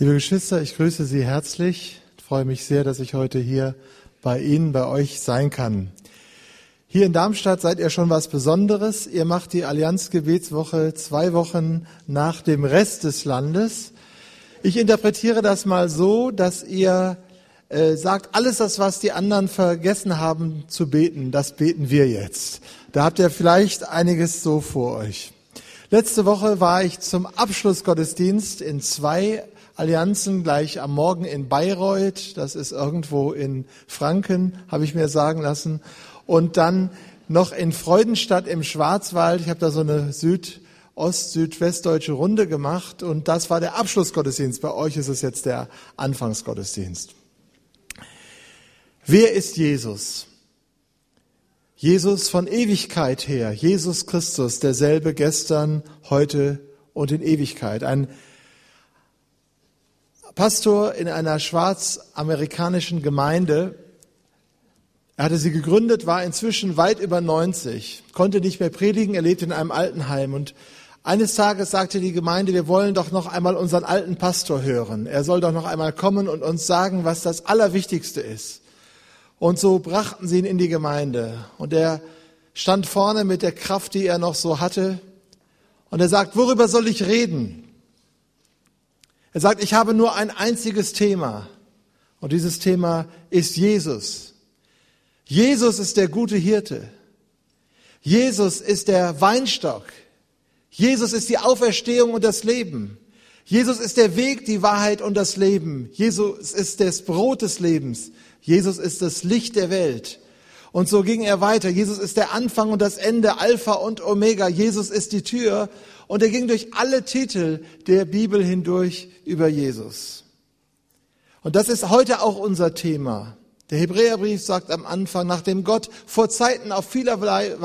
Liebe Geschwister, ich grüße Sie herzlich. Ich freue mich sehr, dass ich heute hier bei Ihnen, bei euch sein kann. Hier in Darmstadt seid ihr schon was Besonderes. Ihr macht die Allianz-Gebetswoche 2 Wochen nach dem Rest des Landes. Ich interpretiere das mal so, dass ihr sagt, alles das, was die anderen vergessen haben zu beten, das beten wir jetzt. Da habt ihr vielleicht einiges so vor euch. Letzte Woche war ich zum Abschlussgottesdienst in 2 Allianzen gleich am Morgen in Bayreuth, das ist irgendwo in Franken, habe ich mir sagen lassen, und dann noch in Freudenstadt im Schwarzwald. Ich habe da so eine südwestdeutsche Runde gemacht und das war der Abschlussgottesdienst. Bei euch ist es jetzt der Anfangsgottesdienst. Wer ist Jesus? Jesus von Ewigkeit her, Jesus Christus, derselbe gestern, heute und in Ewigkeit. Ein Pastor in einer schwarzamerikanischen Gemeinde, er hatte sie gegründet, war inzwischen weit über 90, konnte nicht mehr predigen, er lebte in einem Altenheim und eines Tages sagte die Gemeinde, wir wollen doch noch einmal unseren alten Pastor hören. Er soll doch noch einmal kommen und uns sagen, was das Allerwichtigste ist. Und so brachten sie ihn in die Gemeinde und er stand vorne mit der Kraft, die er noch so hatte und er sagt, worüber soll ich reden? Er sagt, ich habe nur ein einziges Thema und dieses Thema ist Jesus. Jesus ist der gute Hirte. Jesus ist der Weinstock. Jesus ist die Auferstehung und das Leben. Jesus ist der Weg, die Wahrheit und das Leben. Jesus ist das Brot des Lebens. Jesus ist das Licht der Welt. Und so ging er weiter. Jesus ist der Anfang und das Ende, Alpha und Omega. Jesus ist die Tür. Und er ging durch alle Titel der Bibel hindurch über Jesus. Und das ist heute auch unser Thema. Der Hebräerbrief sagt am Anfang, nachdem Gott vor Zeiten auf vielerlei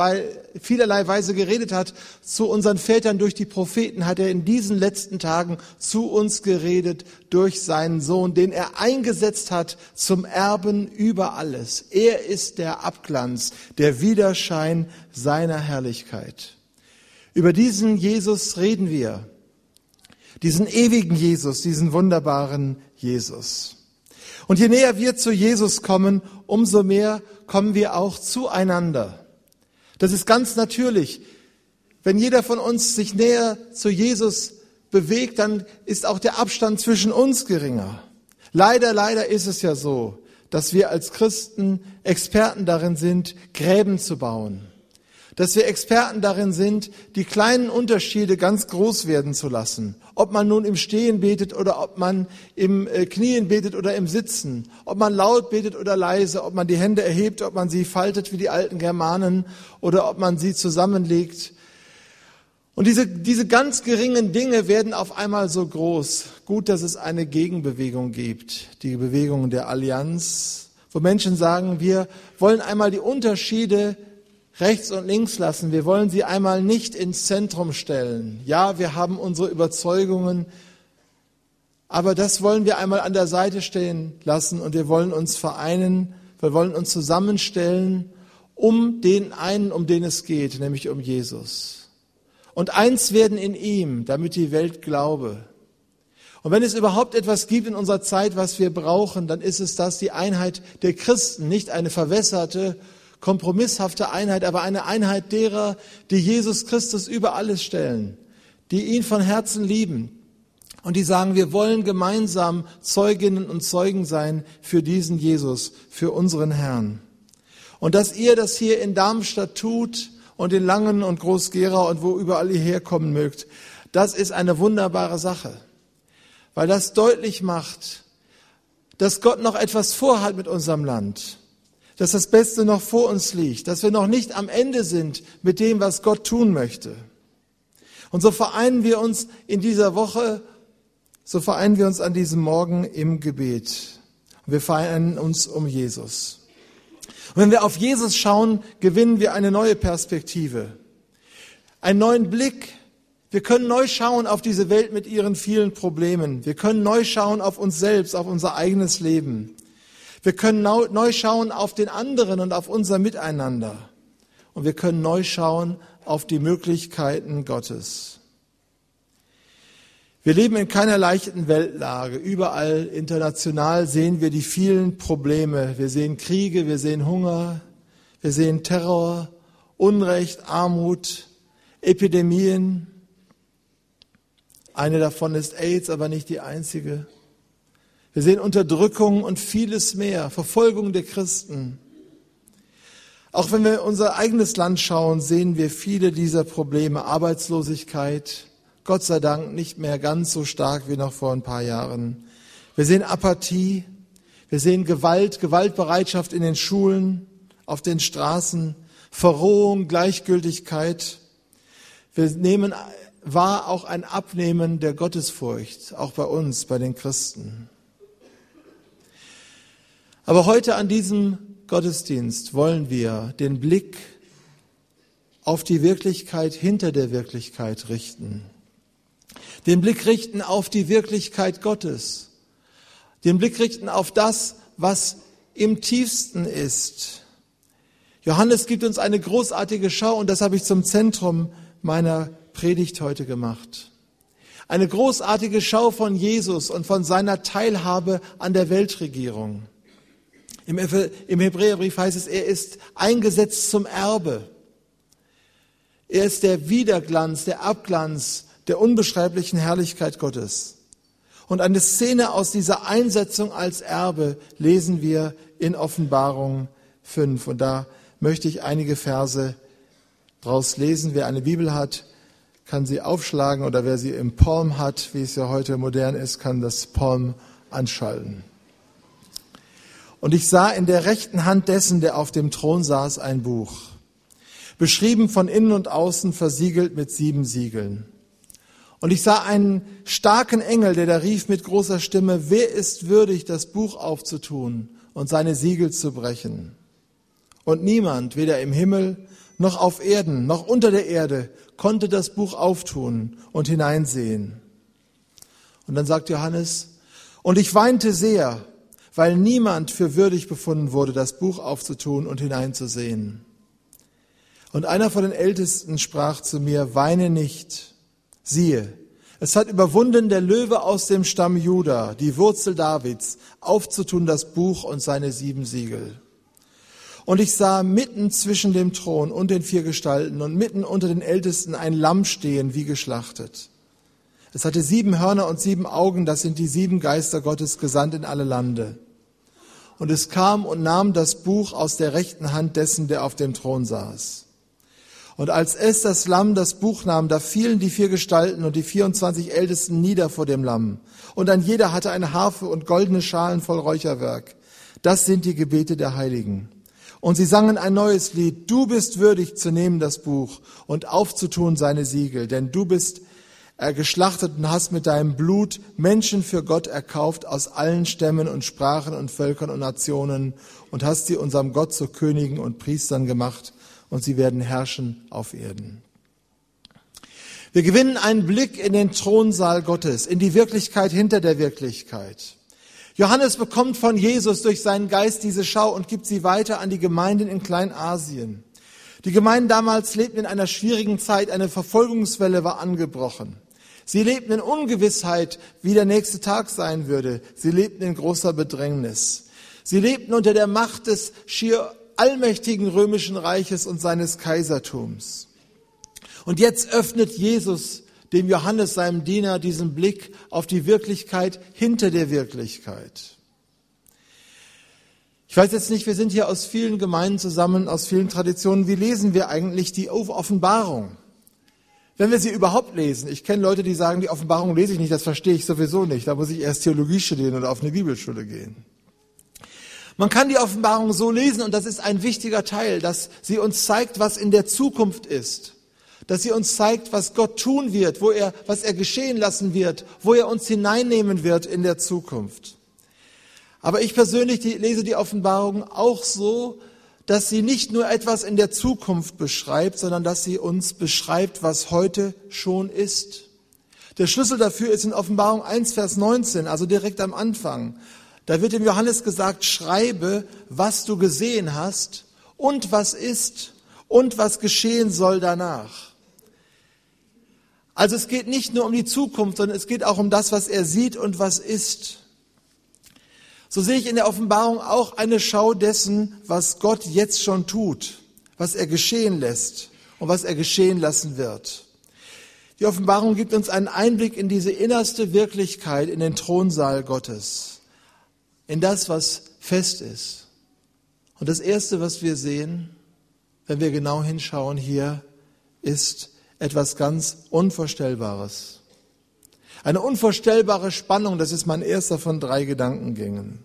Weise geredet hat, zu unseren Vätern durch die Propheten, hat er in diesen letzten Tagen zu uns geredet durch seinen Sohn, den er eingesetzt hat zum Erben über alles. Er ist der Abglanz, der Widerschein seiner Herrlichkeit. Über diesen Jesus reden wir, diesen ewigen Jesus, diesen wunderbaren Jesus. Und je näher wir zu Jesus kommen, umso mehr kommen wir auch zueinander. Das ist ganz natürlich. Wenn jeder von uns sich näher zu Jesus bewegt, dann ist auch der Abstand zwischen uns geringer. Leider ist es ja so, dass wir als Christen Experten darin sind, Gräben zu bauen. Dass wir Experten darin sind, die kleinen Unterschiede ganz groß werden zu lassen. Ob man nun im Stehen betet oder ob man im Knien betet oder im Sitzen. Ob man laut betet oder leise, ob man die Hände erhebt, ob man sie faltet wie die alten Germanen oder ob man sie zusammenlegt. Und diese ganz geringen Dinge werden auf einmal so groß. Gut, dass es eine Gegenbewegung gibt, die Bewegung der Allianz, wo Menschen sagen, wir wollen einmal die Unterschiede rechts und links lassen. Wir wollen sie einmal nicht ins Zentrum stellen. Ja, wir haben unsere Überzeugungen, aber das wollen wir einmal an der Seite stehen lassen und wir wollen uns vereinen, wir wollen uns zusammenstellen um den einen, um den es geht, nämlich um Jesus. Und eins werden in ihm, damit die Welt glaube. Und wenn es überhaupt etwas gibt in unserer Zeit, was wir brauchen, dann ist es das, die Einheit der Christen, nicht eine verwässerte, kompromisshafte Einheit, aber eine Einheit derer, die Jesus Christus über alles stellen, die ihn von Herzen lieben und die sagen, wir wollen gemeinsam Zeuginnen und Zeugen sein für diesen Jesus, für unseren Herrn. Und dass ihr das hier in Darmstadt tut und in Langen und Groß-Gerau und wo überall ihr herkommen mögt, das ist eine wunderbare Sache, weil das deutlich macht, dass Gott noch etwas vorhat mit unserem Land, dass das Beste noch vor uns liegt, dass wir noch nicht am Ende sind mit dem, was Gott tun möchte. Und so vereinen wir uns in dieser Woche, so vereinen wir uns an diesem Morgen im Gebet. Und wir vereinen uns um Jesus. Und wenn wir auf Jesus schauen, gewinnen wir eine neue Perspektive, einen neuen Blick. Wir können neu schauen auf diese Welt mit ihren vielen Problemen. Wir können neu schauen auf uns selbst, auf unser eigenes Leben. Wir können neu schauen auf den anderen und auf unser Miteinander. Und wir können neu schauen auf die Möglichkeiten Gottes. Wir leben in keiner leichten Weltlage. Überall international sehen wir die vielen Probleme. Wir sehen Kriege, wir sehen Hunger, wir sehen Terror, Unrecht, Armut, Epidemien. Eine davon ist AIDS, aber nicht die einzige. Wir sehen Unterdrückung und vieles mehr, Verfolgung der Christen. Auch wenn wir in unser eigenes Land schauen, sehen wir viele dieser Probleme. Arbeitslosigkeit, Gott sei Dank nicht mehr ganz so stark wie noch vor ein paar Jahren. Wir sehen Apathie, wir sehen Gewalt, Gewaltbereitschaft in den Schulen, auf den Straßen, Verrohung, Gleichgültigkeit. Wir nehmen wahr auch ein Abnehmen der Gottesfurcht, auch bei uns, bei den Christen. Aber heute an diesem Gottesdienst wollen wir den Blick auf die Wirklichkeit hinter der Wirklichkeit richten. Den Blick richten auf die Wirklichkeit Gottes. Den Blick richten auf das, was im tiefsten ist. Johannes gibt uns eine großartige Schau und das habe ich zum Zentrum meiner Predigt heute gemacht. Eine großartige Schau von Jesus und von seiner Teilhabe an der Weltregierung. Im Hebräerbrief heißt es, er ist eingesetzt zum Erbe. Er ist der Widerglanz, der Abglanz der unbeschreiblichen Herrlichkeit Gottes. Und eine Szene aus dieser Einsetzung als Erbe lesen wir in Offenbarung 5. Und da möchte ich einige Verse draus lesen. Wer eine Bibel hat, kann sie aufschlagen, oder wer sie im Palm hat, wie es ja heute modern ist, kann das Palm anschalten. Und ich sah in der rechten Hand dessen, der auf dem Thron saß, ein Buch, beschrieben von innen und außen, versiegelt mit 7 Siegeln. Und ich sah einen starken Engel, der da rief mit großer Stimme, wer ist würdig, das Buch aufzutun und seine Siegel zu brechen? Und niemand, weder im Himmel noch auf Erden, noch unter der Erde, konnte das Buch auftun und hineinsehen. Und dann sagt Johannes, und ich weinte sehr, weil niemand für würdig befunden wurde, das Buch aufzutun und hineinzusehen. Und einer von den Ältesten sprach zu mir, weine nicht. Siehe, es hat überwunden der Löwe aus dem Stamm Juda, die Wurzel Davids, aufzutun das Buch und seine 7 Siegel. Und ich sah mitten zwischen dem Thron und den 4 Gestalten und mitten unter den Ältesten ein Lamm stehen, wie geschlachtet. Es hatte 7 Hörner und 7 Augen, das sind die 7 Geister Gottes, gesandt in alle Lande. Und es kam und nahm das Buch aus der rechten Hand dessen, der auf dem Thron saß. Und als es, das Lamm, das Buch nahm, da fielen die 4 Gestalten und die 24 Ältesten nieder vor dem Lamm. Und ein jeder hatte eine Harfe und goldene Schalen voll Räucherwerk. Das sind die Gebete der Heiligen. Und sie sangen ein neues Lied. Du bist würdig zu nehmen das Buch und aufzutun seine Siegel, denn du bist geschlachtet und hast mit deinem Blut Menschen für Gott erkauft aus allen Stämmen und Sprachen und Völkern und Nationen und hast sie unserem Gott zu Königen und Priestern gemacht und sie werden herrschen auf Erden. Wir gewinnen einen Blick in den Thronsaal Gottes, in die Wirklichkeit hinter der Wirklichkeit. Johannes bekommt von Jesus durch seinen Geist diese Schau und gibt sie weiter an die Gemeinden in Kleinasien. Die Gemeinden damals lebten in einer schwierigen Zeit, eine Verfolgungswelle war angebrochen. Sie lebten in Ungewissheit, wie der nächste Tag sein würde. Sie lebten in großer Bedrängnis. Sie lebten unter der Macht des schier allmächtigen römischen Reiches und seines Kaisertums. Und jetzt öffnet Jesus dem Johannes, seinem Diener, diesen Blick auf die Wirklichkeit hinter der Wirklichkeit. Ich weiß jetzt nicht, wir sind hier aus vielen Gemeinden zusammen, aus vielen Traditionen. Wie lesen wir eigentlich die Offenbarung? Wenn wir sie überhaupt lesen. Ich kenne Leute, die sagen, die Offenbarung lese ich nicht, das verstehe ich sowieso nicht. Da muss ich erst Theologie studieren oder auf eine Bibelschule gehen. Man kann die Offenbarung so lesen, und das ist ein wichtiger Teil, dass sie uns zeigt, was in der Zukunft ist. Dass sie uns zeigt, was Gott tun wird, was er geschehen lassen wird, wo er uns hineinnehmen wird in der Zukunft. Aber ich persönlich lese die Offenbarung auch so, dass sie nicht nur etwas in der Zukunft beschreibt, sondern dass sie uns beschreibt, was heute schon ist. Der Schlüssel dafür ist in Offenbarung 1, Vers 19, also direkt am Anfang. Da wird dem Johannes gesagt, schreibe, was du gesehen hast und was ist und was geschehen soll danach. Also es geht nicht nur um die Zukunft, sondern es geht auch um das, was er sieht und was ist. So sehe ich in der Offenbarung auch eine Schau dessen, was Gott jetzt schon tut, was er geschehen lässt und was er geschehen lassen wird. Die Offenbarung gibt uns einen Einblick in diese innerste Wirklichkeit, in den Thronsaal Gottes, in das, was fest ist. Und das Erste, was wir sehen, wenn wir genau hinschauen hier, ist etwas ganz Unvorstellbares. Eine unvorstellbare Spannung, das ist mein erster von 3 Gedankengängen.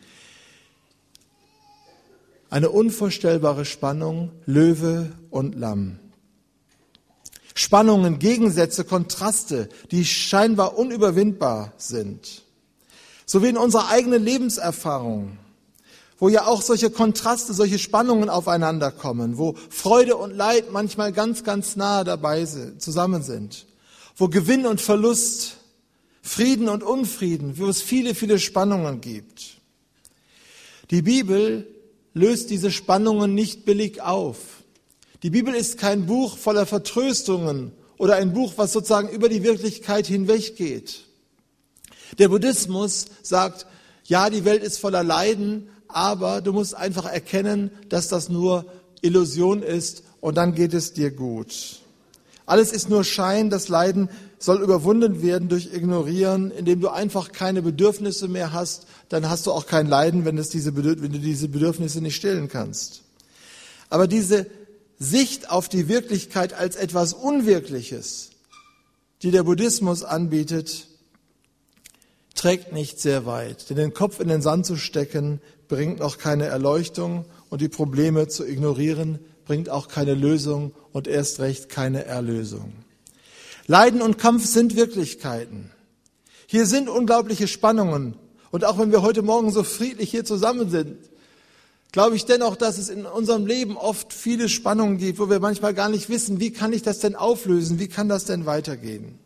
Eine unvorstellbare Spannung, Löwe und Lamm. Spannungen, Gegensätze, Kontraste, die scheinbar unüberwindbar sind. So wie in unserer eigenen Lebenserfahrung, wo ja auch solche Kontraste, solche Spannungen aufeinander kommen, wo Freude und Leid manchmal ganz, ganz nahe dabei sind, zusammen sind, wo Gewinn und Verlust, Frieden und Unfrieden, wo es viele, viele Spannungen gibt. Die Bibel löst diese Spannungen nicht billig auf. Die Bibel ist kein Buch voller Vertröstungen oder ein Buch, was sozusagen über die Wirklichkeit hinweggeht. Der Buddhismus sagt, ja, die Welt ist voller Leiden, aber du musst einfach erkennen, dass das nur Illusion ist und dann geht es dir gut. Alles ist nur Schein, das Leiden soll überwunden werden durch Ignorieren, indem du einfach keine Bedürfnisse mehr hast, dann hast du auch kein Leiden, wenn du diese Bedürfnisse nicht stillen kannst. Aber diese Sicht auf die Wirklichkeit als etwas Unwirkliches, die der Buddhismus anbietet, trägt nicht sehr weit. Denn den Kopf in den Sand zu stecken, bringt noch keine Erleuchtung und die Probleme zu ignorieren, bringt auch keine Lösung und erst recht keine Erlösung. Leiden und Kampf sind Wirklichkeiten. Hier sind unglaubliche Spannungen. Und auch wenn wir heute Morgen so friedlich hier zusammen sind, glaube ich dennoch, dass es in unserem Leben oft viele Spannungen gibt, wo wir manchmal gar nicht wissen, wie kann ich das denn auflösen, wie kann das denn weitergehen.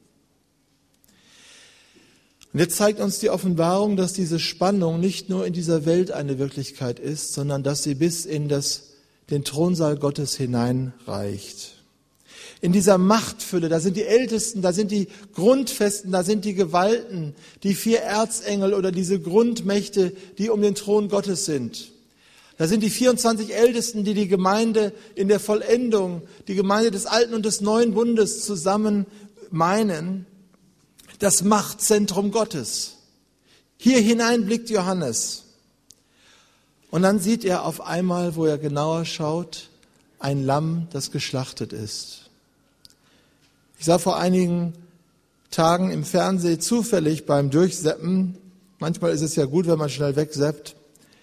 Und jetzt zeigt uns die Offenbarung, dass diese Spannung nicht nur in dieser Welt eine Wirklichkeit ist, sondern dass sie bis in den Thronsaal Gottes hineinreicht. In dieser Machtfülle, da sind die Ältesten, da sind die Grundfesten, da sind die Gewalten, die 4 Erzengel oder diese Grundmächte, die um den Thron Gottes sind. Da sind die 24 Ältesten, die die Gemeinde in der Vollendung, die Gemeinde des Alten und des Neuen Bundes zusammen meinen. Das Machtzentrum Gottes. Hier hinein blickt Johannes. Und dann sieht er auf einmal, wo er genauer schaut, ein Lamm, das geschlachtet ist. Ich sah vor einigen Tagen im Fernsehen zufällig beim Durchseppen, manchmal ist es ja gut, wenn man schnell wegseppt,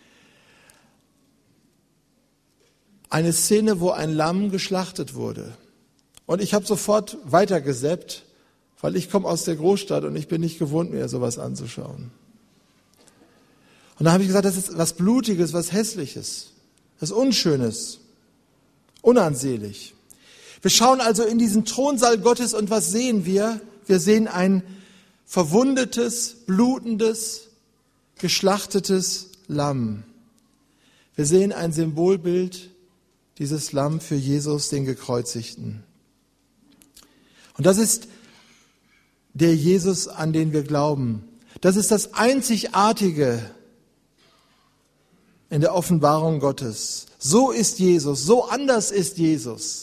eine Szene, wo ein Lamm geschlachtet wurde. Und ich habe sofort weitergeseppt, weil ich komme aus der Großstadt und ich bin nicht gewohnt, mir sowas anzuschauen. Und da habe ich gesagt, das ist was Blutiges, was Hässliches, was Unschönes, unansehlich. Wir schauen also in diesen Thronsaal Gottes und was sehen wir? Wir sehen ein verwundetes, blutendes, geschlachtetes Lamm. Wir sehen ein Symbolbild dieses Lamm für Jesus, den Gekreuzigten. Und das ist der Jesus, an den wir glauben. Das ist das Einzigartige in der Offenbarung Gottes. So ist Jesus, so anders ist Jesus.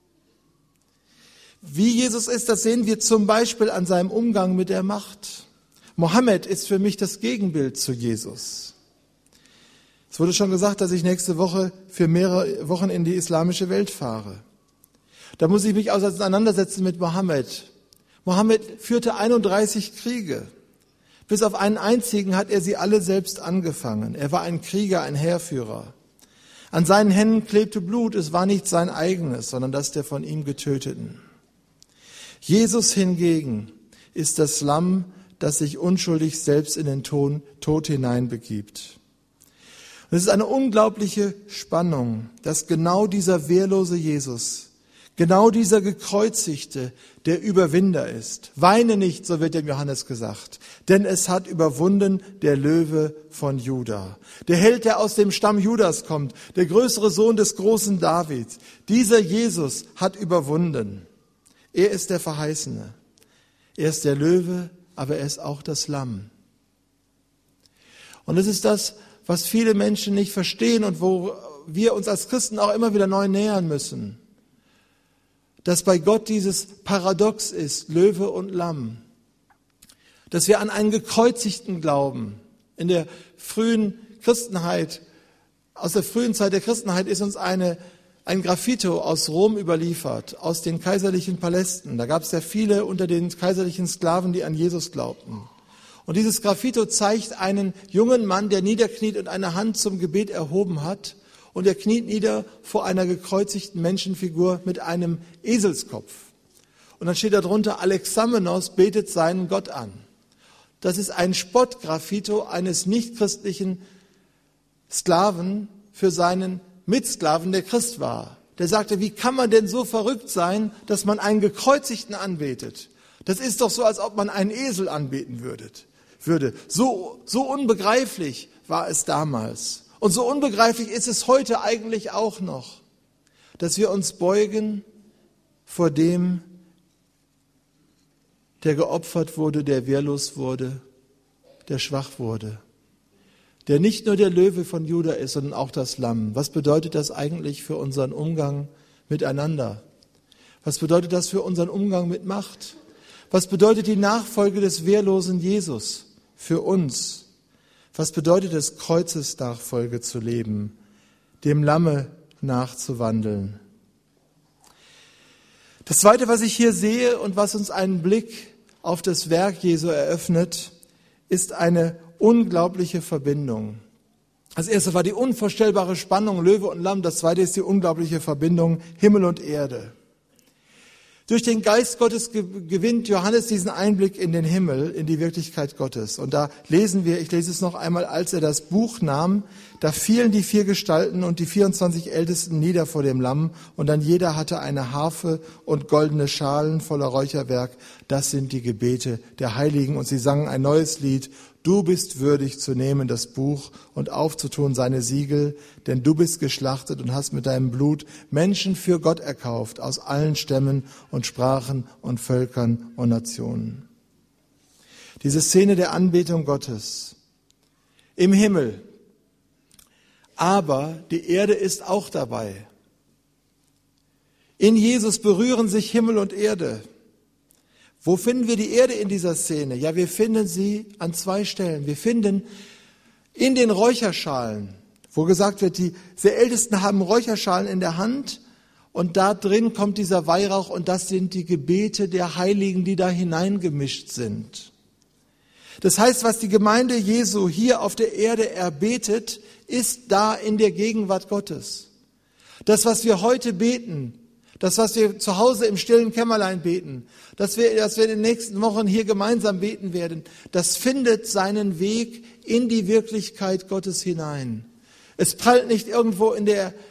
Wie Jesus ist, das sehen wir zum Beispiel an seinem Umgang mit der Macht. Mohammed ist für mich das Gegenbild zu Jesus. Es wurde schon gesagt, dass ich nächste Woche für mehrere Wochen in die islamische Welt fahre. Da muss ich mich auseinandersetzen mit Mohammed. Mohammed führte 31 Kriege. Bis auf einen einzigen hat er sie alle selbst angefangen. Er war ein Krieger, ein Heerführer. An seinen Händen klebte Blut, es war nicht sein eigenes, sondern das der von ihm Getöteten. Jesus hingegen ist das Lamm, das sich unschuldig selbst in den Tod hineinbegibt. Und es ist eine unglaubliche Spannung, dass genau dieser wehrlose Jesus, genau dieser Gekreuzigte, der Überwinder ist. Weine nicht, so wird dem Johannes gesagt, denn es hat überwunden der Löwe von Juda. Der Held, der aus dem Stamm Judas kommt, der größere Sohn des großen Davids. Dieser Jesus hat überwunden. Er ist der Verheißene. Er ist der Löwe, aber er ist auch das Lamm. Und das ist das, was viele Menschen nicht verstehen und wo wir uns als Christen auch immer wieder neu nähern müssen. Dass bei Gott dieses Paradox ist, Löwe und Lamm. Dass wir an einen Gekreuzigten glauben. In der frühen Christenheit, aus der frühen Zeit der Christenheit ist uns ein Graffito aus Rom überliefert, aus den kaiserlichen Palästen. Da gab es ja viele unter den kaiserlichen Sklaven, die an Jesus glaubten. Und dieses Graffito zeigt einen jungen Mann, der niederkniet und eine Hand zum Gebet erhoben hat. Und er kniet nieder vor einer gekreuzigten Menschenfigur mit einem Eselskopf. Und dann steht da drunter, Alexamenos betet seinen Gott an. Das ist ein Spottgraffito eines nichtchristlichen Sklaven für seinen Mitsklaven, der Christ war. Der sagte, wie kann man denn so verrückt sein, dass man einen Gekreuzigten anbetet? Das ist doch so, als ob man einen Esel anbeten würde. So unbegreiflich war es damals. Und so unbegreiflich ist es heute eigentlich auch noch, dass wir uns beugen vor dem, der geopfert wurde, der wehrlos wurde, der schwach wurde, der nicht nur der Löwe von Juda ist, sondern auch das Lamm. Was bedeutet das eigentlich für unseren Umgang miteinander? Was bedeutet das für unseren Umgang mit Macht? Was bedeutet die Nachfolge des wehrlosen Jesus für uns? Was bedeutet es, Kreuzesnachfolge zu leben, dem Lamme nachzuwandeln? Das Zweite, was ich hier sehe und was uns einen Blick auf das Werk Jesu eröffnet, ist eine unglaubliche Verbindung. Das erste war die unvorstellbare Spannung Löwe und Lamm. Das zweite ist die unglaubliche Verbindung Himmel und Erde. Durch den Geist Gottes gewinnt Johannes diesen Einblick in den Himmel, in die Wirklichkeit Gottes. Und da lesen wir, ich lese es noch einmal, als er das Buch nahm, da fielen die 4 Gestalten und die 24 Ältesten nieder vor dem Lamm, und dann jeder hatte eine Harfe und goldene Schalen voller Räucherwerk. Das sind die Gebete der Heiligen. Und sie sangen ein neues Lied. Du bist würdig zu nehmen das Buch und aufzutun seine Siegel, denn du bist geschlachtet und hast mit deinem Blut Menschen für Gott erkauft, aus allen Stämmen und Sprachen und Völkern und Nationen. Diese Szene der Anbetung Gottes im Himmel, aber die Erde ist auch dabei. In Jesus berühren sich Himmel und Erde. Wo finden wir die Erde in dieser Szene? Ja, wir finden sie an 2 Stellen. Wir finden in den Räucherschalen, wo gesagt wird, die Ältesten haben Räucherschalen in der Hand und da drin kommt dieser Weihrauch und das sind die Gebete der Heiligen, die da hineingemischt sind. Das heißt, was die Gemeinde Jesu hier auf der Erde erbetet, ist da in der Gegenwart Gottes. Das, was wir heute beten, das, was wir zu Hause im stillen Kämmerlein beten, dass wir in den nächsten Wochen hier gemeinsam beten werden, das findet seinen Weg in die Wirklichkeit Gottes hinein. Es prallt nicht irgendwo an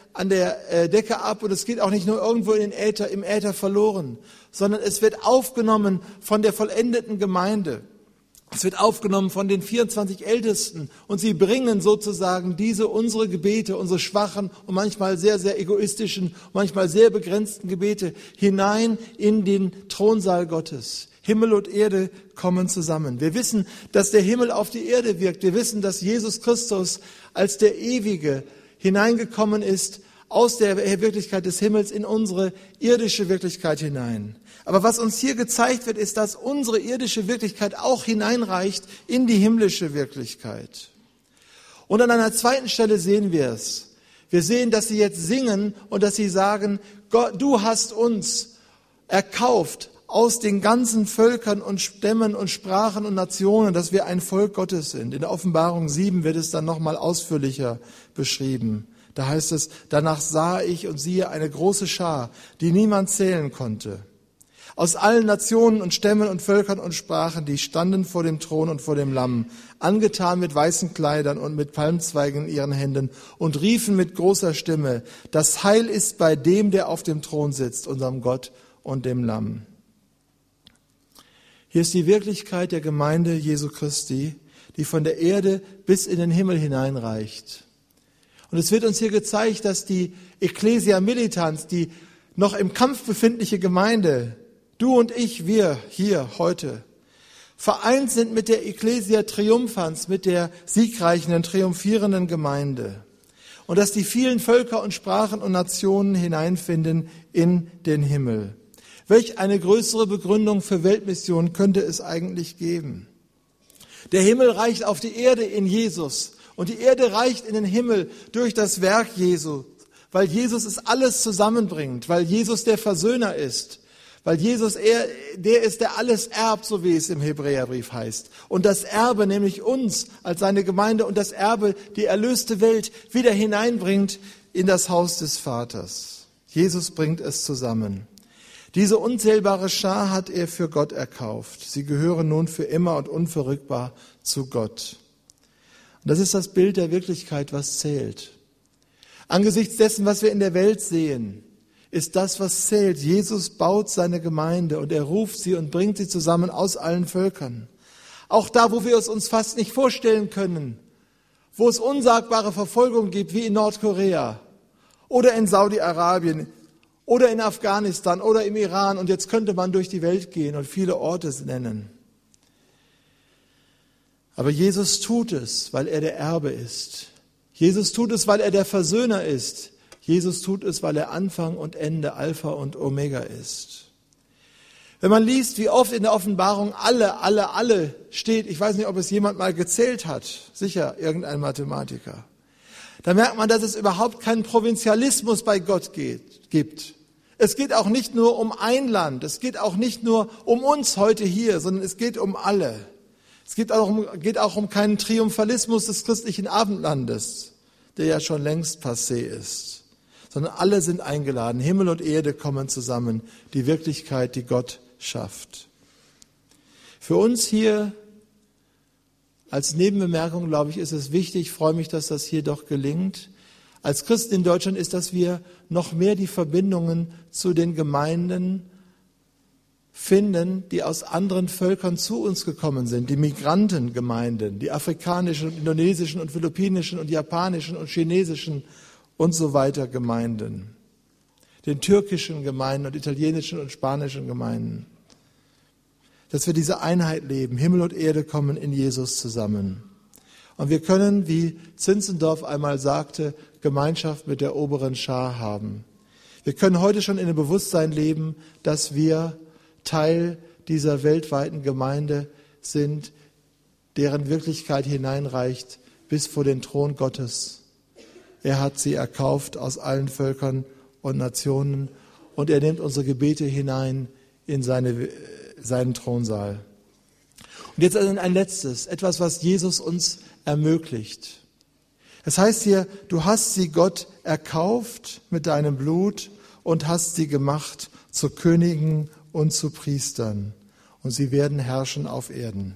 der Decke ab und es geht auch nicht nur irgendwo im Äther verloren, sondern es wird aufgenommen von der vollendeten Gemeinde. Es wird aufgenommen von den 24 Ältesten und sie bringen sozusagen unsere Gebete, unsere schwachen und manchmal sehr, sehr egoistischen, manchmal sehr begrenzten Gebete hinein in den Thronsaal Gottes. Himmel und Erde kommen zusammen. Wir wissen, dass der Himmel auf die Erde wirkt. Wir wissen, dass Jesus Christus als der Ewige hineingekommen ist aus der Wirklichkeit des Himmels in unsere irdische Wirklichkeit hinein. Aber was uns hier gezeigt wird, ist, dass unsere irdische Wirklichkeit auch hineinreicht in die himmlische Wirklichkeit. Und an einer zweiten Stelle sehen wir es. Wir sehen, dass sie jetzt singen und dass sie sagen, Gott, du hast uns erkauft aus den ganzen Völkern und Stämmen und Sprachen und Nationen, dass wir ein Volk Gottes sind. In der Offenbarung 7 wird es dann nochmal ausführlicher beschrieben. Da heißt es, danach sah ich und siehe eine große Schar, die niemand zählen konnte. Aus allen Nationen und Stämmen und Völkern und Sprachen, die standen vor dem Thron und vor dem Lamm, angetan mit weißen Kleidern und mit Palmzweigen in ihren Händen und riefen mit großer Stimme, das Heil ist bei dem, der auf dem Thron sitzt, unserem Gott und dem Lamm. Hier ist die Wirklichkeit der Gemeinde Jesu Christi, die von der Erde bis in den Himmel hineinreicht. Und es wird uns hier gezeigt, dass die Ecclesia Militans, die noch im Kampf befindliche Gemeinde, du und ich, wir hier heute, vereint sind mit der Ecclesia Triumphans, mit der siegreichen, triumphierenden Gemeinde. Und dass die vielen Völker und Sprachen und Nationen hineinfinden in den Himmel. Welch eine größere Begründung für Weltmission könnte es eigentlich geben? Der Himmel reicht auf die Erde in Jesus und die Erde reicht in den Himmel durch das Werk Jesu, weil Jesus es alles zusammenbringt, weil Jesus der Versöhner ist, weil Jesus der ist, der alles erbt, so wie es im Hebräerbrief heißt. Und das Erbe, nämlich uns als seine Gemeinde und das Erbe, die erlöste Welt, wieder hineinbringt in das Haus des Vaters. Jesus bringt es zusammen. Diese unzählbare Schar hat er für Gott erkauft. Sie gehören nun für immer und unverrückbar zu Gott. Und das ist das Bild der Wirklichkeit, was zählt. Angesichts dessen, was wir in der Welt sehen, ist das, was zählt. Jesus baut seine Gemeinde und er ruft sie und bringt sie zusammen aus allen Völkern. Auch da, wo wir es uns fast nicht vorstellen können, wo es unsagbare Verfolgung gibt, wie in Nordkorea oder in Saudi-Arabien oder in Afghanistan oder im Iran. Und jetzt könnte man durch die Welt gehen und viele Orte nennen. Aber Jesus tut es, weil er der Erbe ist. Jesus tut es, weil er der Versöhner ist. Jesus tut es, weil er Anfang und Ende, Alpha und Omega ist. Wenn man liest, wie oft in der Offenbarung alle steht, ich weiß nicht, ob es jemand mal gezählt hat, sicher irgendein Mathematiker, da merkt man, dass es überhaupt keinen Provinzialismus bei Gott gibt. Es geht auch nicht nur um ein Land, es geht auch nicht nur um uns heute hier, sondern es geht um alle. Es geht auch um keinen Triumphalismus des christlichen Abendlandes, der ja schon längst passé ist. Sondern alle sind eingeladen. Himmel und Erde kommen zusammen. Die Wirklichkeit, die Gott schafft. Für uns hier als Nebenbemerkung, glaube ich, ist es wichtig, ich freue mich, dass das hier doch gelingt. Als Christen in Deutschland ist, dass wir noch mehr die Verbindungen zu den Gemeinden finden, die aus anderen Völkern zu uns gekommen sind. Die Migrantengemeinden, die afrikanischen und indonesischen und philippinischen und japanischen und chinesischen und so weiter Gemeinden, den türkischen Gemeinden und italienischen und spanischen Gemeinden, dass wir diese Einheit leben. Himmel und Erde kommen in Jesus zusammen. Und wir können, wie Zinzendorf einmal sagte, Gemeinschaft mit der oberen Schar haben. Wir können heute schon in dem Bewusstsein leben, dass wir Teil dieser weltweiten Gemeinde sind, deren Wirklichkeit hineinreicht bis vor den Thron Gottes. Er hat sie erkauft aus allen Völkern und Nationen und er nimmt unsere Gebete hinein in seinen Thronsaal. Und jetzt ein letztes, etwas, was Jesus uns ermöglicht. Es heißt hier, du hast sie Gott erkauft mit deinem Blut und hast sie gemacht zu Königen und zu Priestern und sie werden herrschen auf Erden.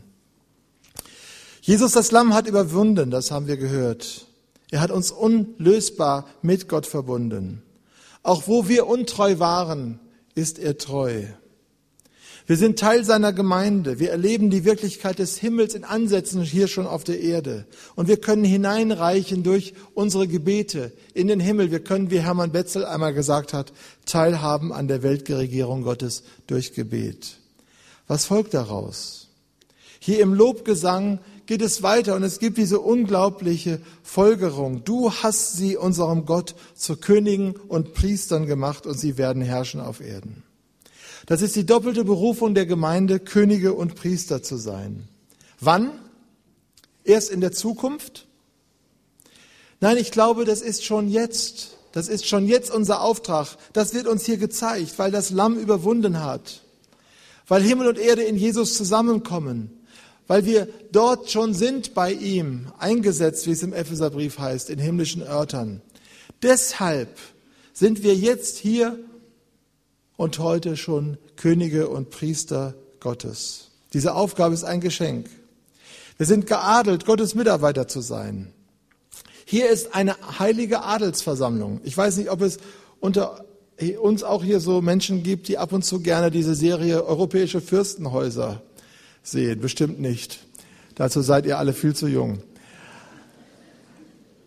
Jesus, das Lamm, hat überwunden, das haben wir gehört. Er hat uns unlösbar mit Gott verbunden. Auch wo wir untreu waren, ist er treu. Wir sind Teil seiner Gemeinde. Wir erleben die Wirklichkeit des Himmels in Ansätzen hier schon auf der Erde. Und wir können hineinreichen durch unsere Gebete in den Himmel. Wir können, wie Hermann Betzel einmal gesagt hat, teilhaben an der Weltregierung Gottes durch Gebet. Was folgt daraus? Hier im Lobgesang geht es weiter und es gibt diese unglaubliche Folgerung. Du hast sie unserem Gott zu Königen und Priestern gemacht und sie werden herrschen auf Erden. Das ist die doppelte Berufung der Gemeinde, Könige und Priester zu sein. Wann? Erst in der Zukunft? Nein, ich glaube, das ist schon jetzt. Das ist schon jetzt unser Auftrag. Das wird uns hier gezeigt, weil das Lamm überwunden hat. Weil Himmel und Erde in Jesus zusammenkommen. Weil wir dort schon sind bei ihm, eingesetzt, wie es im Epheserbrief heißt, in himmlischen Örtern. Deshalb sind wir jetzt hier und heute schon Könige und Priester Gottes. Diese Aufgabe ist ein Geschenk. Wir sind geadelt, Gottes Mitarbeiter zu sein. Hier ist eine heilige Adelsversammlung. Ich weiß nicht, ob es unter uns auch hier so Menschen gibt, die ab und zu gerne diese Serie Europäische Fürstenhäuser sehen. Bestimmt nicht. Dazu seid ihr alle viel zu jung.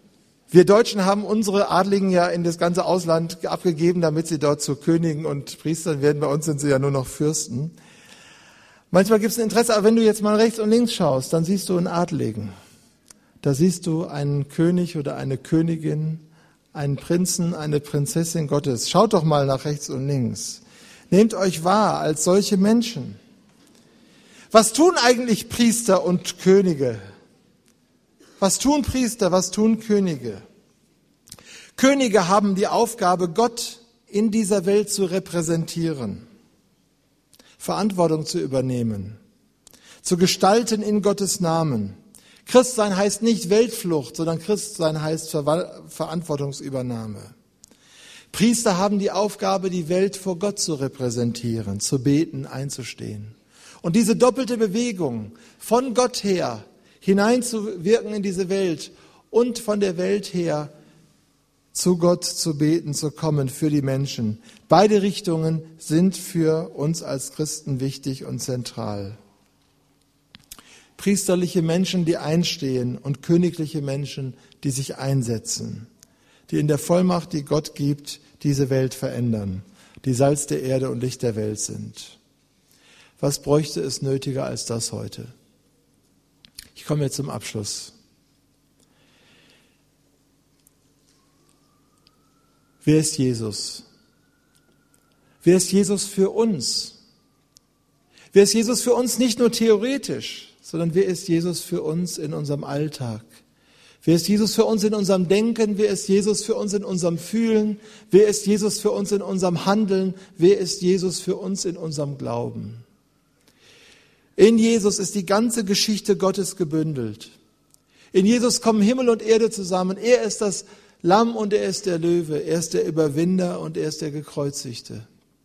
Wir Deutschen haben unsere Adligen ja in das ganze Ausland abgegeben, damit sie dort zu Königen und Priestern werden. Bei uns sind sie ja nur noch Fürsten. Manchmal gibt es ein Interesse, aber wenn du jetzt mal rechts und links schaust, dann siehst du einen Adligen. Da siehst du einen König oder eine Königin, einen Prinzen, eine Prinzessin Gottes. Schaut doch mal nach rechts und links. Nehmt euch wahr als solche Menschen. Was tun eigentlich Priester und Könige? Was tun Priester, was tun Könige? Könige haben die Aufgabe, Gott in dieser Welt zu repräsentieren, Verantwortung zu übernehmen, zu gestalten in Gottes Namen. Christsein heißt nicht Weltflucht, sondern Christsein heißt Verantwortungsübernahme. Priester haben die Aufgabe, die Welt vor Gott zu repräsentieren, zu beten, einzustehen. Und diese doppelte Bewegung von Gott her hineinzuwirken in diese Welt und von der Welt her zu Gott zu beten, zu kommen für die Menschen. Beide Richtungen sind für uns als Christen wichtig und zentral. Priesterliche Menschen, die einstehen, und königliche Menschen, die sich einsetzen, die in der Vollmacht, die Gott gibt, diese Welt verändern, die Salz der Erde und Licht der Welt sind. Was bräuchte es nötiger als das heute? Ich komme jetzt zum Abschluss. Wer ist Jesus? Wer ist Jesus für uns? Wer ist Jesus für uns nicht nur theoretisch, sondern wer ist Jesus für uns in unserem Alltag? Wer ist Jesus für uns in unserem Denken? Wer ist Jesus für uns in unserem Fühlen? Wer ist Jesus für uns in unserem Handeln? Wer ist Jesus für uns in unserem Glauben? In Jesus ist die ganze Geschichte Gottes gebündelt. In Jesus kommen Himmel und Erde zusammen. Er ist das Lamm und er ist der Löwe. Er ist der Überwinder und er ist der Gekreuzigte.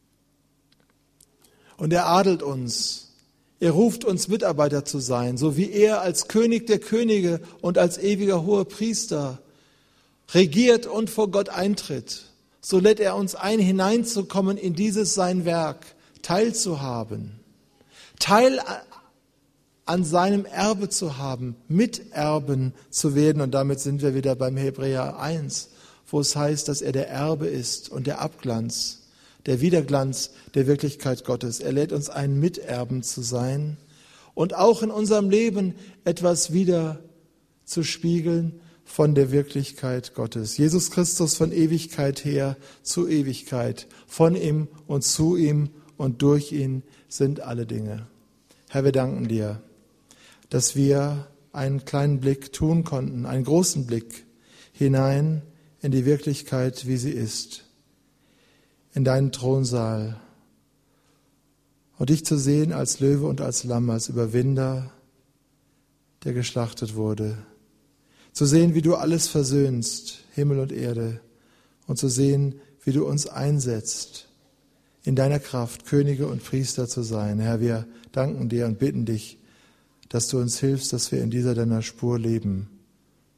Und er adelt uns. Er ruft uns, Mitarbeiter zu sein, so wie er als König der Könige und als ewiger hoher Priester regiert und vor Gott eintritt. So lädt er uns ein, hineinzukommen in dieses sein Werk, teilzuhaben. Teil an seinem Erbe zu haben, Miterben zu werden. Und damit sind wir wieder beim Hebräer 1, wo es heißt, dass er der Erbe ist und der Abglanz, der Widerglanz der Wirklichkeit Gottes. Er lädt uns ein, Miterben zu sein und auch in unserem Leben etwas wieder zu spiegeln von der Wirklichkeit Gottes. Jesus Christus von Ewigkeit her zu Ewigkeit, von ihm und zu ihm und durch ihn sind alle Dinge. Herr, wir danken dir, dass wir einen kleinen Blick tun konnten, einen großen Blick hinein in die Wirklichkeit, wie sie ist, in deinen Thronsaal und dich zu sehen als Löwe und als Lamm, als Überwinder, der geschlachtet wurde. Zu sehen, wie du alles versöhnst, Himmel und Erde, und zu sehen, wie du uns einsetzt, in deiner Kraft Könige und Priester zu sein. Herr, wir danken dir und bitten dich, dass du uns hilfst, dass wir in dieser deiner Spur leben,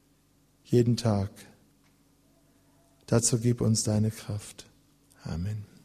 jeden Tag. Dazu gib uns deine Kraft. Amen.